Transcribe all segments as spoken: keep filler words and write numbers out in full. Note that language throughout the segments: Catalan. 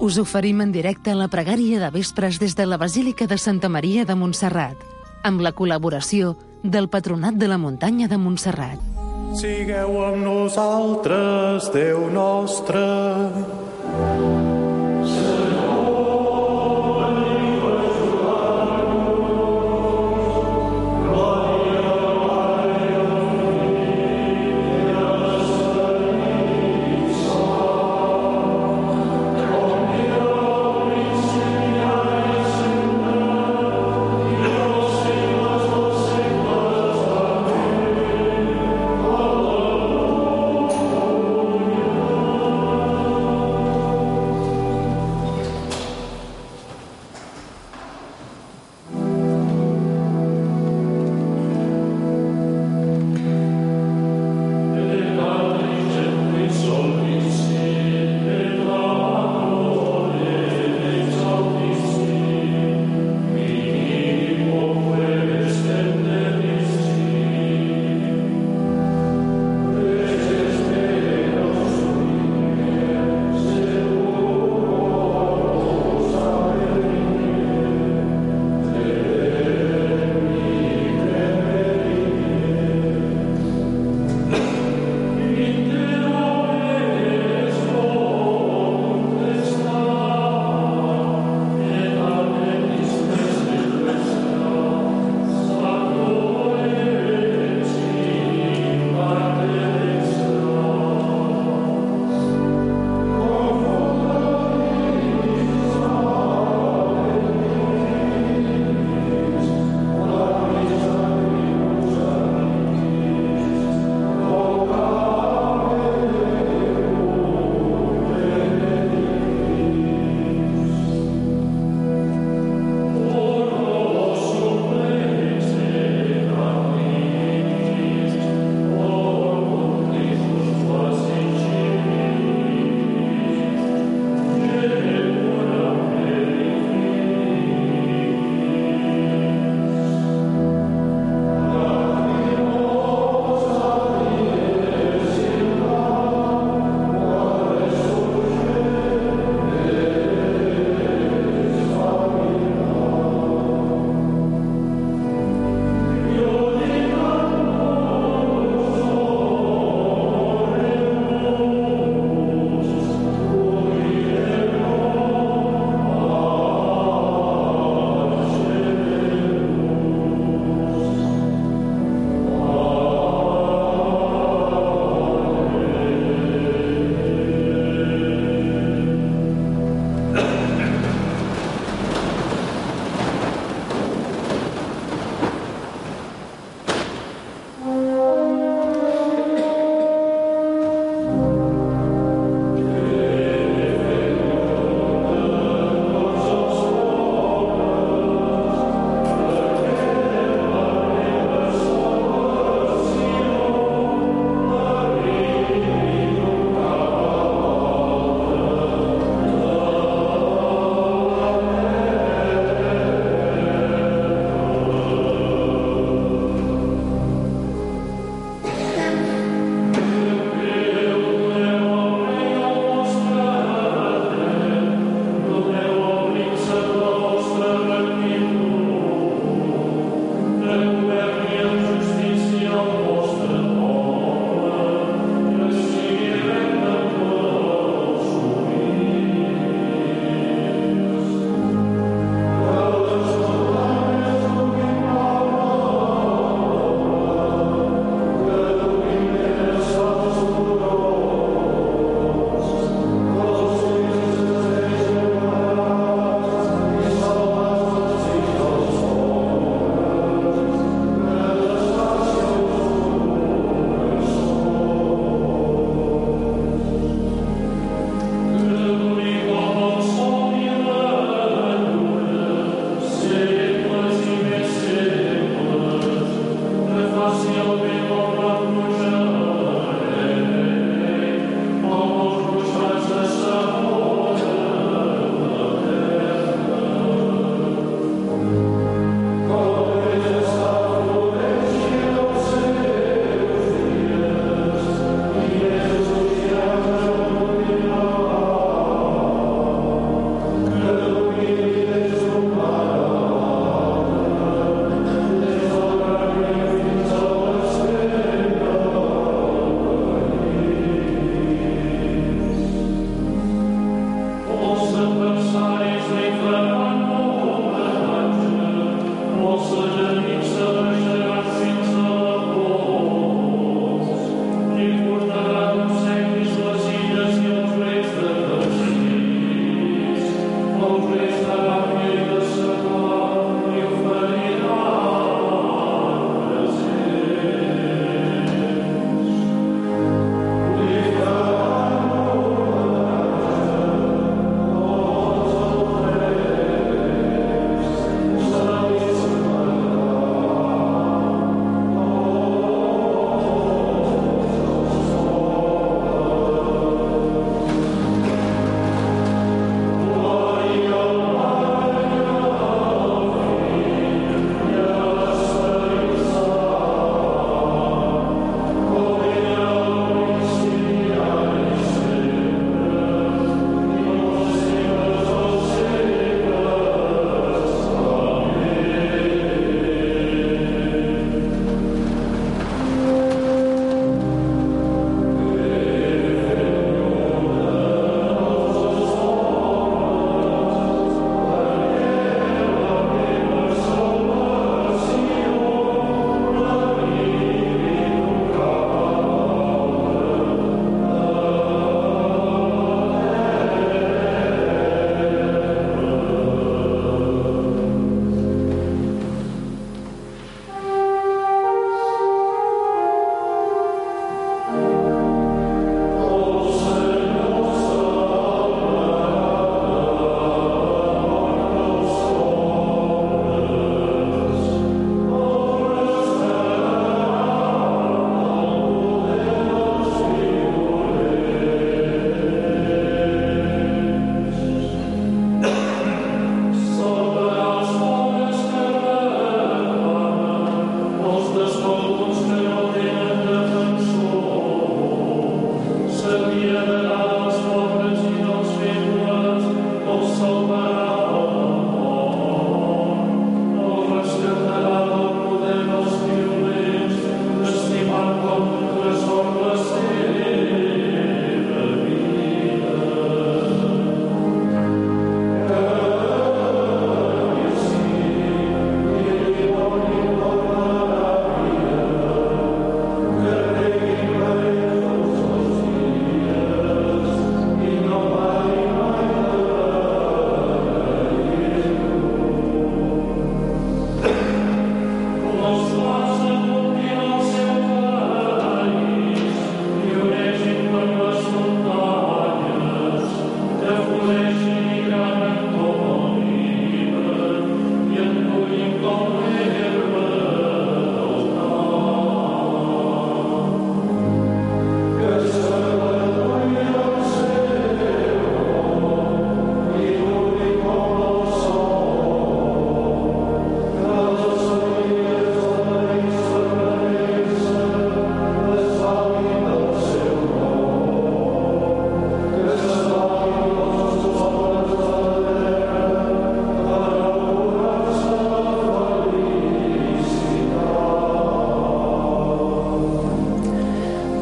Us oferim en directe la pregària de vespres des de la Basílica de Santa Maria de Montserrat, amb la col·laboració del Patronat de la Muntanya de Montserrat. Sigueu amb nosaltres, Déu nostre.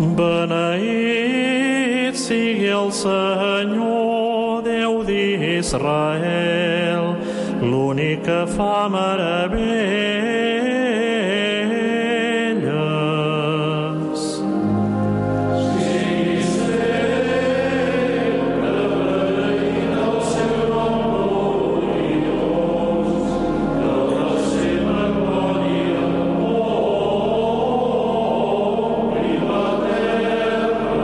Beneït sigui el Senyor, Déu d'Israel, l'únic que fa meravelles. Sigui sempre beneït el seu nom gloriós, de la seva glòria ompli la terra.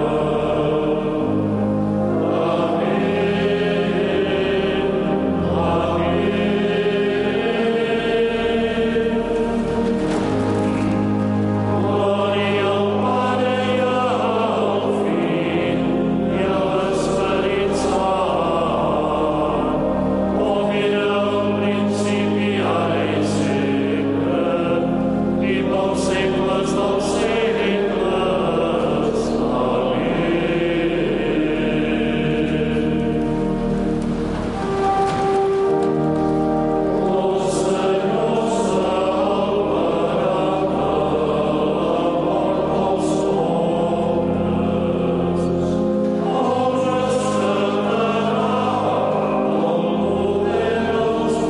Glòria al Pare i al Fill i a l'Esperit Sant, com era al principi, ara i sempre, i pels segles dels segles. El Senyor salvarà de la mort dels pobres, els rescatarà del poder dels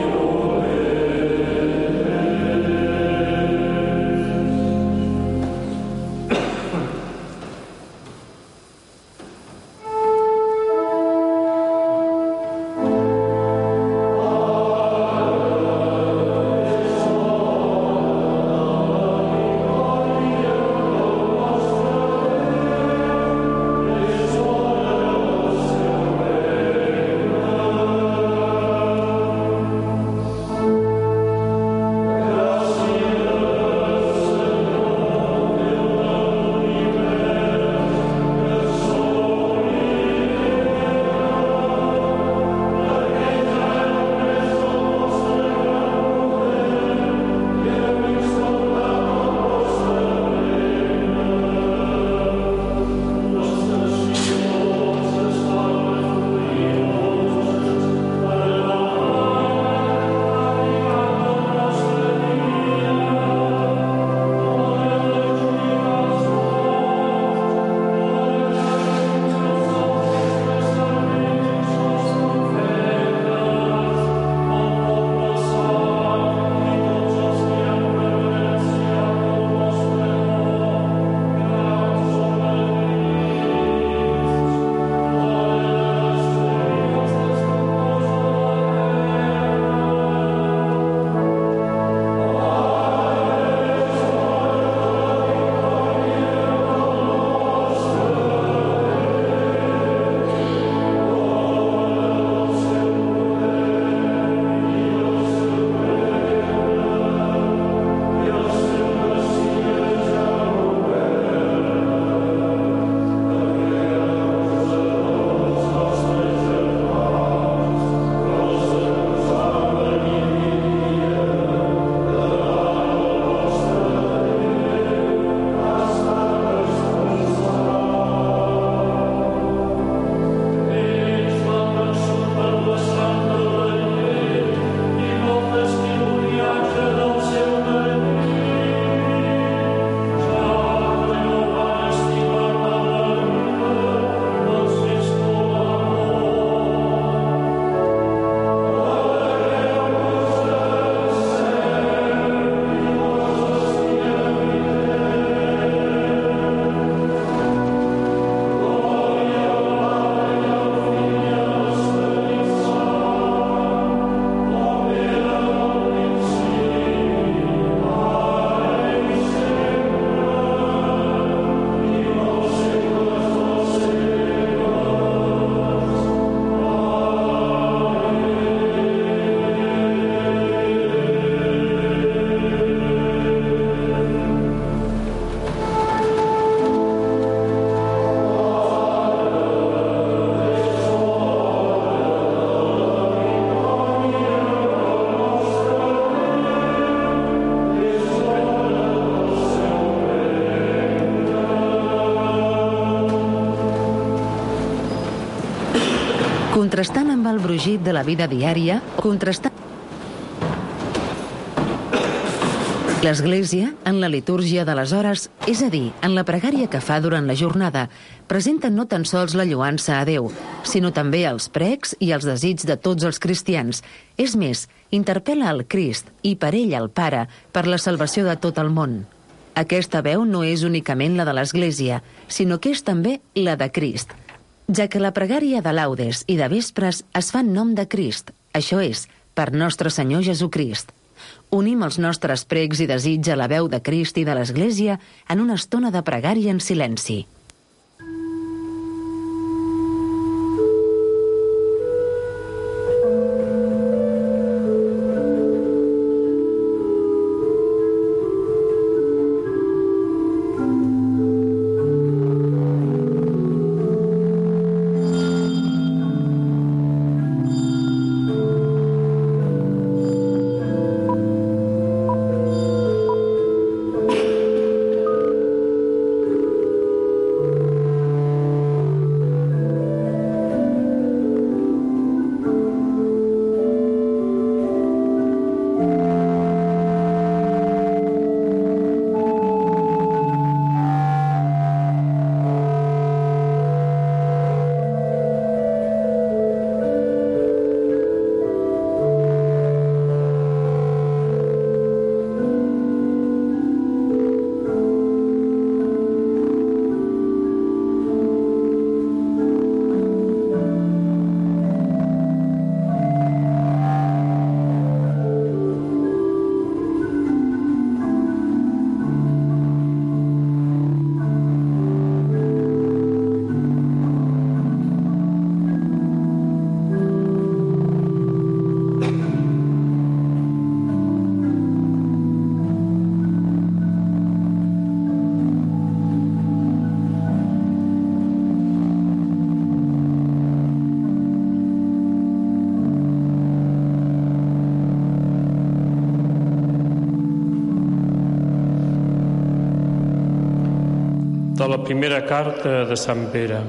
Contrastant amb el brugit de la vida diària, contrastant L'Església, en la litúrgia de les hores, és a dir, en la pregària que fa durant la jornada, presenta no tan sols la lloança a Déu, sinó també els precs i els desigs de tots els cristians. És més, interpel·la el Crist i per ell el Pare per la salvació de tot el món. Aquesta veu no és únicament la de l'Església, sinó que és també la de Crist, ja que la pregària de laudes i de vespres es fa en nom de Crist, això és, per nostre Senyor Jesucrist. Unim els nostres precs i desig a la veu de Crist i de l'Església en una estona de pregària en silenci. De la primera carta de Sant Pere.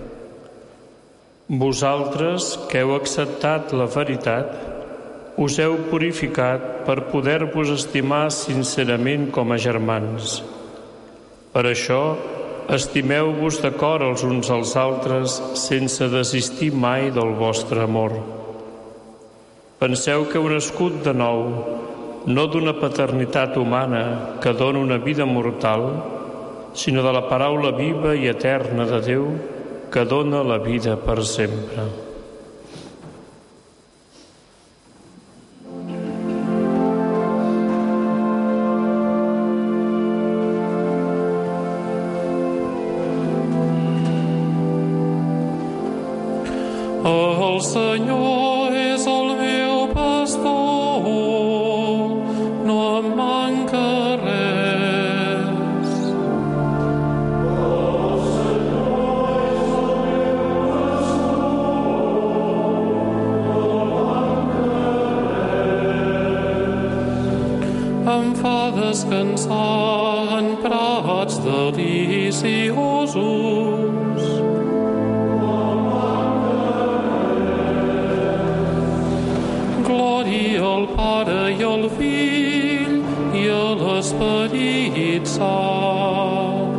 Vosaltres, que heu acceptat la veritat, us heu purificat per poder-vos estimar sincerament com a germans. Per això, estimeu-vos d'acord els uns als altres sense desistir mai del vostre amor. Penseu que heu nascut de nou, no d'una paternitat humana que dona una vida mortal, sinó de la paraula viva i eterna de Déu que dona la vida per sempre. El Senyor és el meu pastor, no em manca res. Em fa descansar en prats deliciosos. Glòria al Pare i al Fill i a l'Esperit Sant.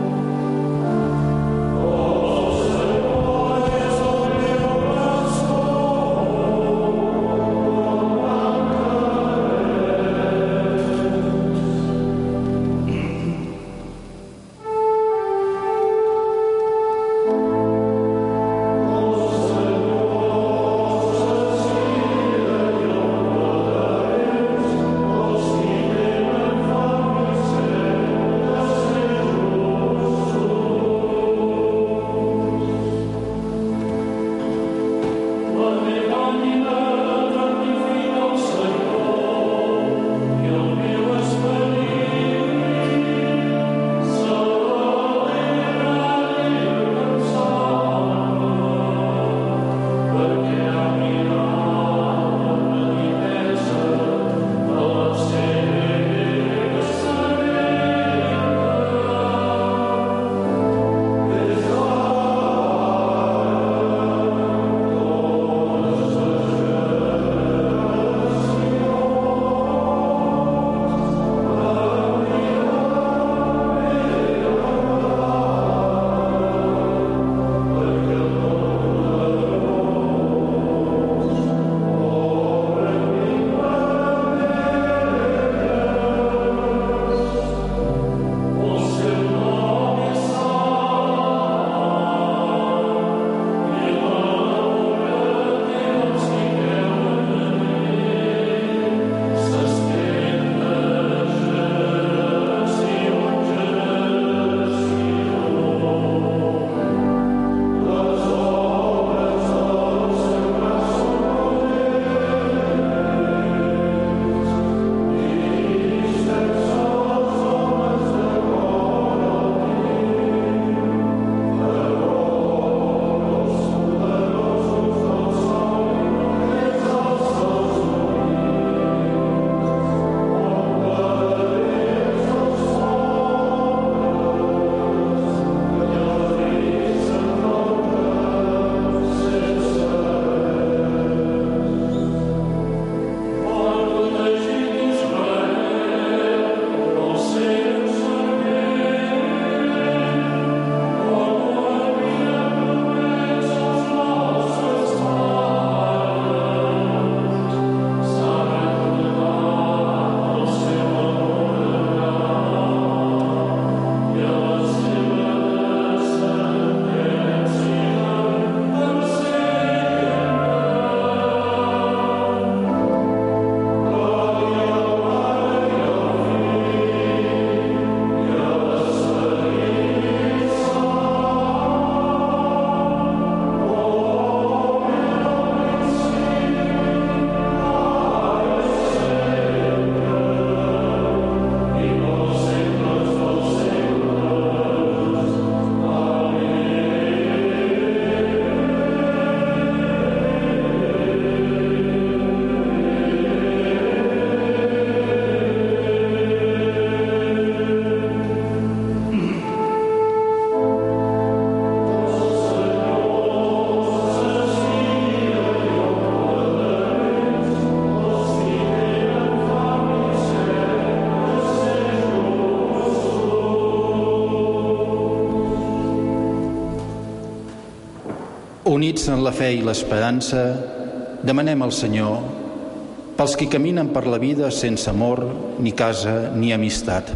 Units en la fe i l'esperança, demanem al Senyor pels qui caminen per la vida sense amor, ni casa, ni amistat.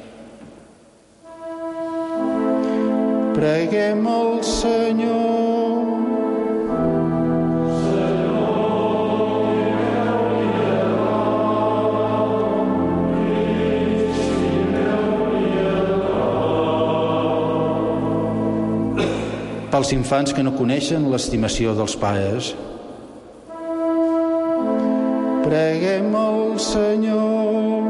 Preguem al Senyor. Pels infants que no coneixen l'estimació dels pares. Preguem al Senyor.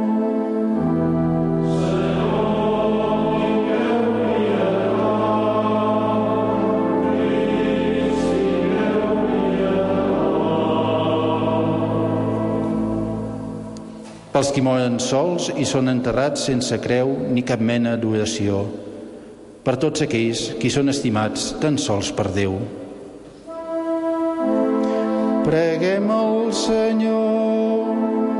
Pels qui moren sols i són enterrats sense creu ni cap mena d'oració. Per tots aquells qui són estimats tan sols per Déu. Preguem al Senyor.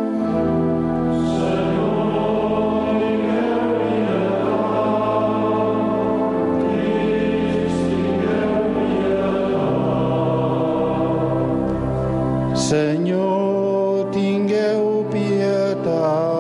Senyor, tingueu pietat.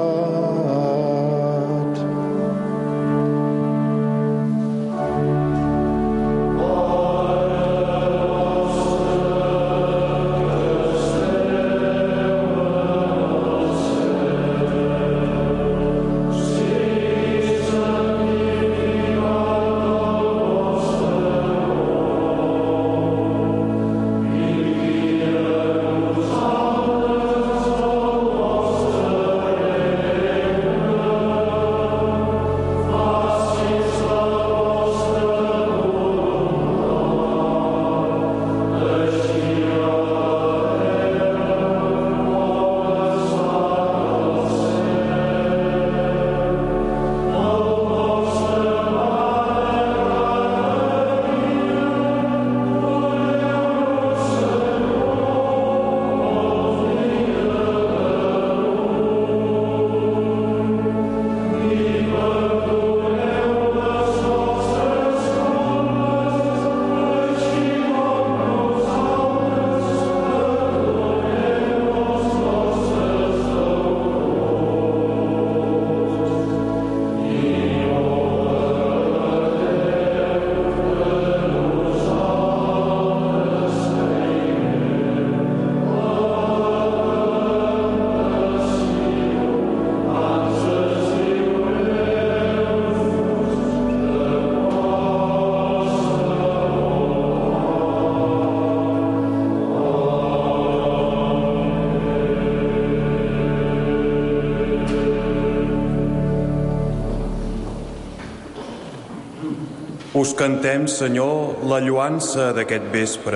Us cantem, Senyor, la lloança d'aquest vespre.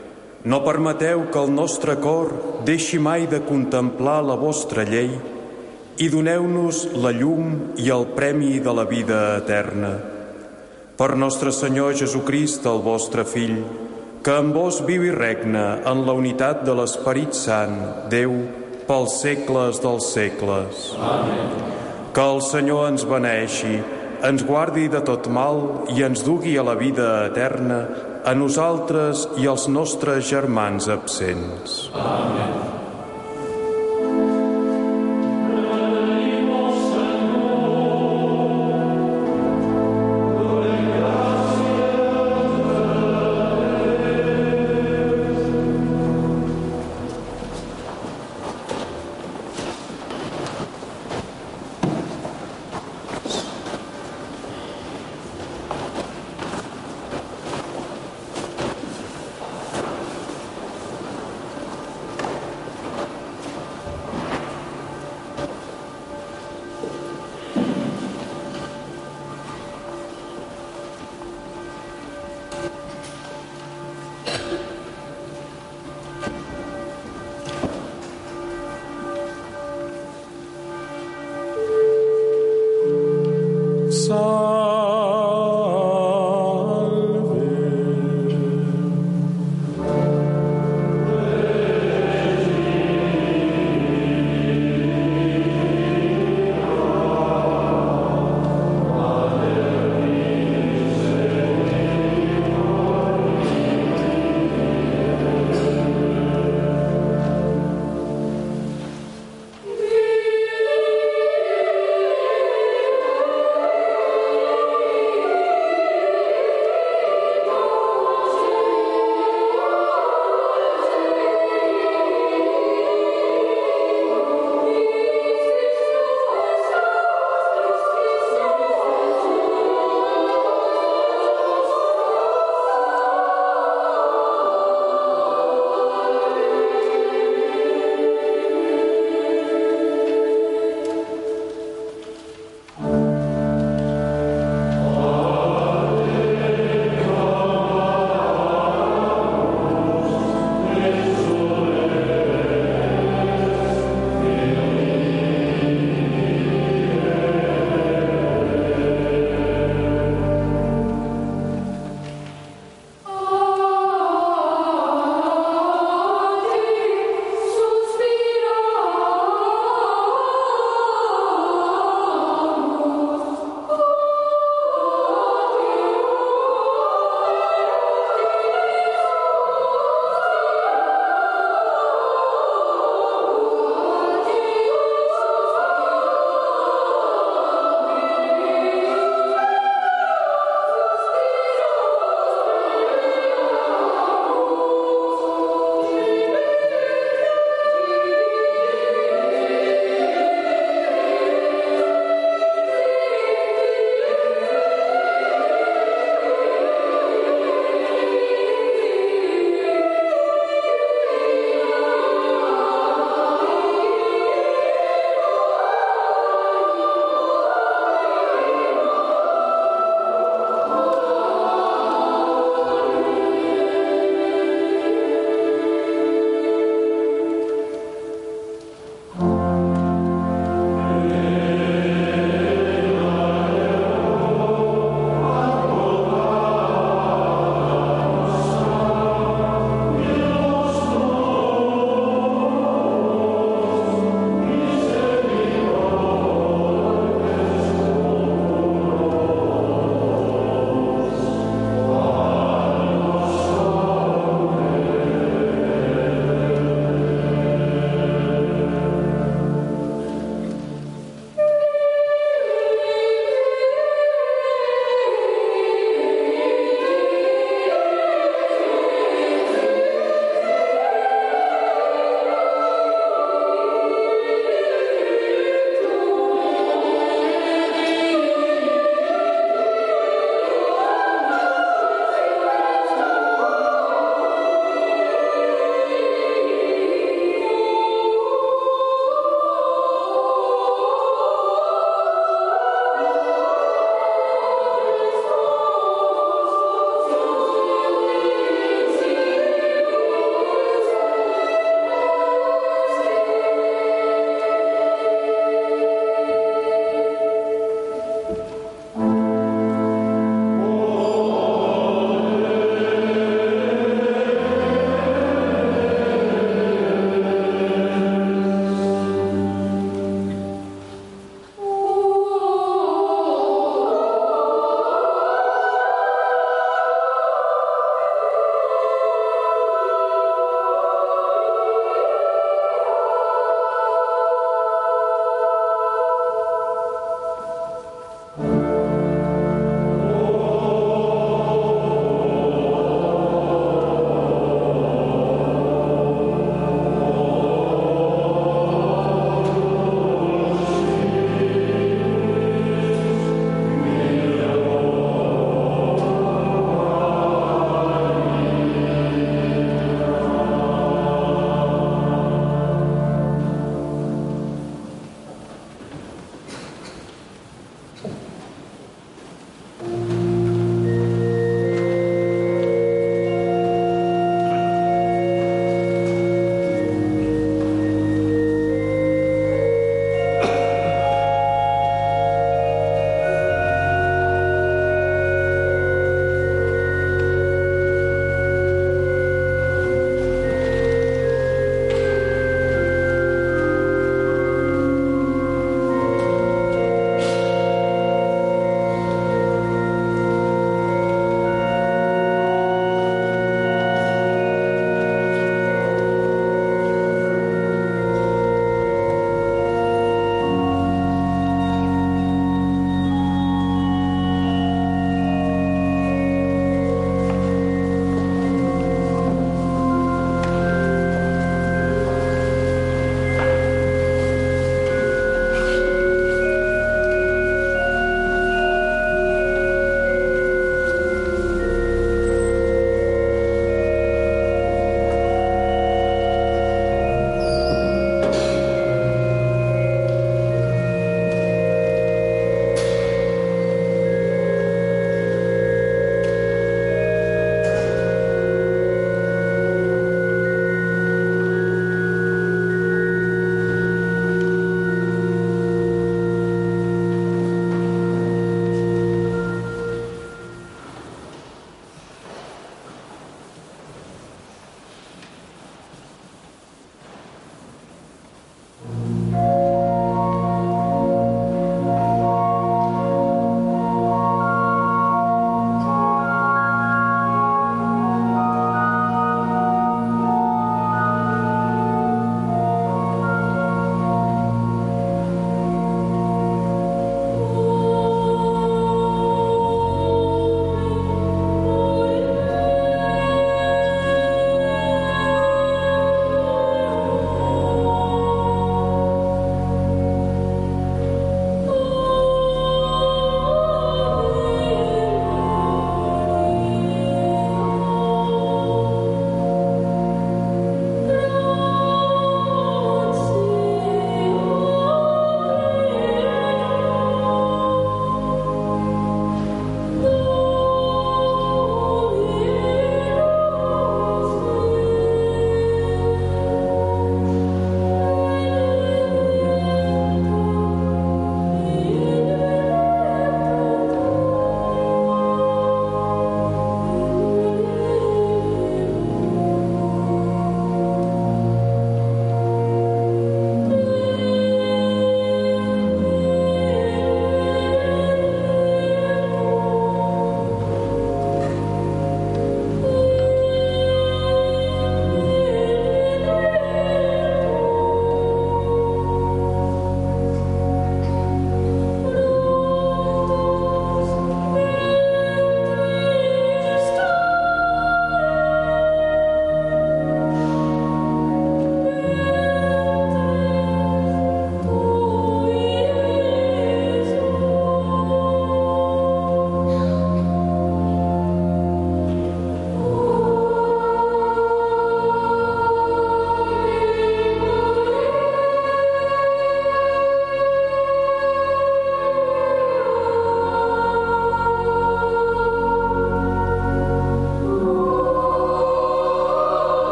No permeteu que el nostre cor deixi mai de contemplar la vostra llei i doneu-nos la llum i el premi de la vida eterna. Per nostre Senyor Jesucrist, el vostre Fill, que amb vos viu i regna en la unitat de l'Esperit Sant, Déu, pels segles dels segles. Amén. Que el Senyor ens beneeixi, ens guardi de tot mal i ens dugui a la vida eterna, a nosaltres i als nostres germans absents. Amén.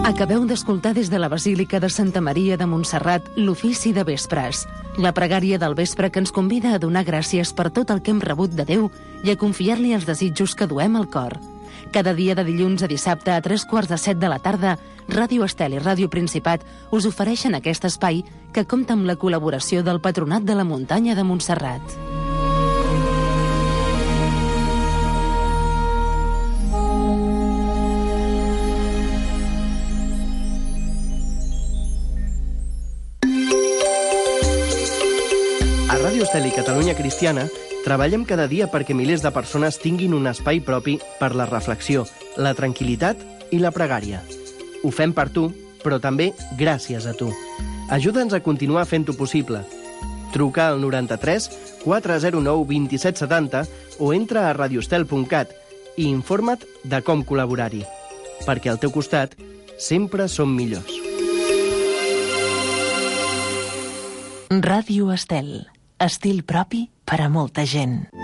Acabeu d'escoltar des de la Basílica de Santa Maria de Montserrat l'ofici de vespres, la pregària del vespre que ens convida a donar gràcies per tot el que hem rebut de Déu i a confiar-li els desitjos que duem al cor. Cada dia de dilluns a dissabte a tres quarts de set de la tarda, Ràdio Estel i Ràdio Principat us ofereixen aquest espai que compta amb la col·laboració del Patronat de la Muntanya de Montserrat. A Ràdio Estel i Catalunya Cristiana treballem cada dia perquè milers de persones tinguin un espai propi per la reflexió, la tranquil·litat i la pregària. Ho fem per tu, però també gràcies a tu. Ajuda'ns a continuar fent-ho possible. Truca al noranta-tres quatre zero nou vint set setanta o entra a radiostel punt cat i informa't de com col·laborar-hi. Perquè al teu costat sempre som millors. Ràdio Estel. Estil propi per a molta gent.